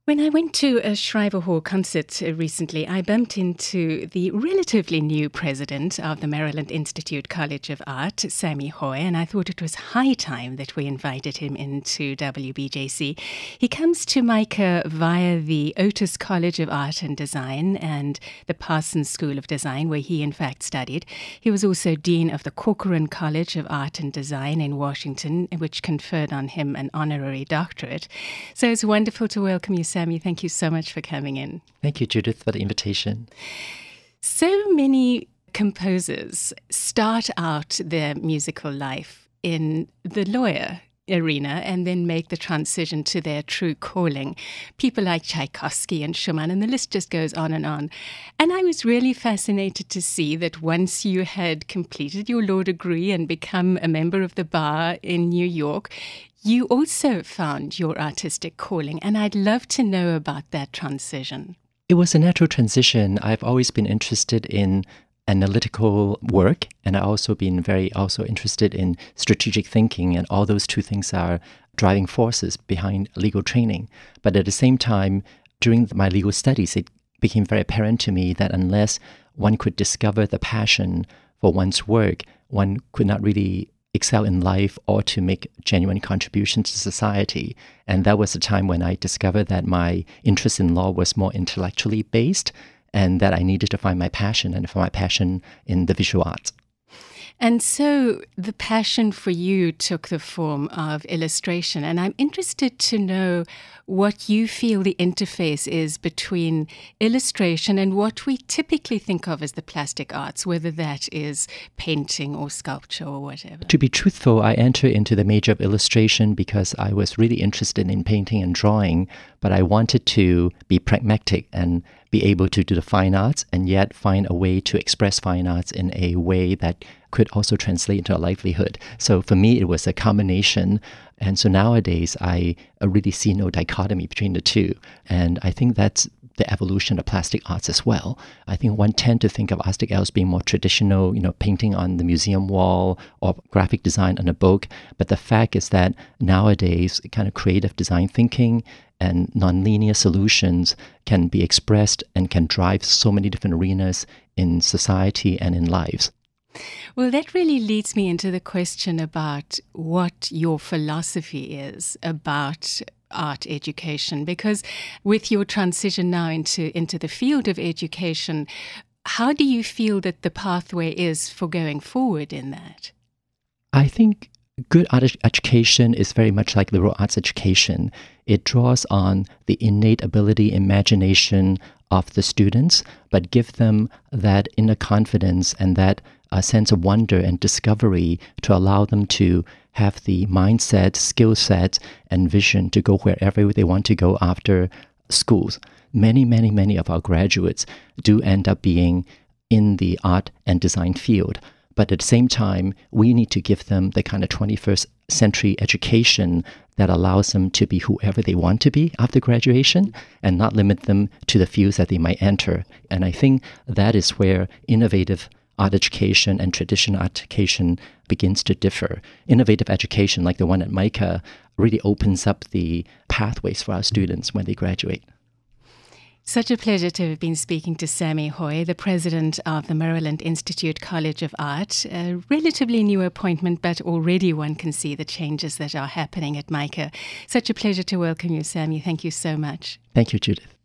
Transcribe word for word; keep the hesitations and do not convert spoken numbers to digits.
When I went to a Schreiber Hall concert uh, recently, I bumped into the relatively new president of the Maryland Institute College of Art, Sammy Hoy, and I thought it was high time that we invited him into W B J C. He comes to MICA via the Otis College of Art and Design and the Parsons School of Design, where he in fact studied. He was also dean of the Corcoran College of Art and Design in Washington, which conferred on him an honorary doctorate. So it's wonderful to welcome you, Sammy. Thank you so much for coming in. Thank you, Judith, for the invitation. So many composers start out their musical life in the lawyer arena and then make the transition to their true calling. People like Tchaikovsky and Schumann, and the list just goes on and on. And I was really fascinated to see that once you had completed your law degree and become a member of the bar in New York, you also found your artistic calling, and I'd love to know about that transition. It was a natural transition. I've always been interested in analytical work, and I've also been very also interested in strategic thinking, and all those two things are driving forces behind legal training. But at the same time, during my legal studies, it became very apparent to me that unless one could discover the passion for one's work, one could not really excel in life or to make genuine contributions to society. And that was the time when I discovered that my interest in law was more intellectually based and that I needed to find my passion and find my passion in the visual arts. And so the passion for you took the form of illustration. And I'm interested to know what you feel the interface is between illustration and what we typically think of as the plastic arts, whether that is painting or sculpture or whatever. To be truthful, I entered into the major of illustration because I was really interested in painting and drawing, but I wanted to be pragmatic and be able to do the fine arts and yet find a way to express fine arts in a way that could also translate into a livelihood. So for me, it was a combination. And so nowadays, I really see no dichotomy between the two. And I think that's the evolution of plastic arts as well. I think one tend to think of plastic arts being more traditional, you know, painting on the museum wall or graphic design on a book. But the fact is that nowadays, kind of creative design thinking and nonlinear solutions can be expressed and can drive so many different arenas in society and in lives. Well, that really leads me into the question about what your philosophy is about art education, because with your transition now into, into the field of education, how do you feel that the pathway is for going forward in that? I think good art education is very much like liberal arts education. It draws on the innate ability, imagination of the students, but give them that inner confidence and that a sense of wonder and discovery to allow them to have the mindset, skill set, and vision to go wherever they want to go after schools. Many, many, many of our graduates do end up being in the art and design field. But at the same time, we need to give them the kind of twenty-first century education that allows them to be whoever they want to be after graduation and not limit them to the fields that they might enter. And I think that is where innovative art education and traditional art education begins to differ. Innovative education, like the one at MICA, really opens up the pathways for our students when they graduate. Such a pleasure to have been speaking to Sammy Hoy, the president of the Maryland Institute College of Art. A relatively new appointment, but already one can see the changes that are happening at MICA. Such a pleasure to welcome you, Sammy. Thank you so much. Thank you, Judith.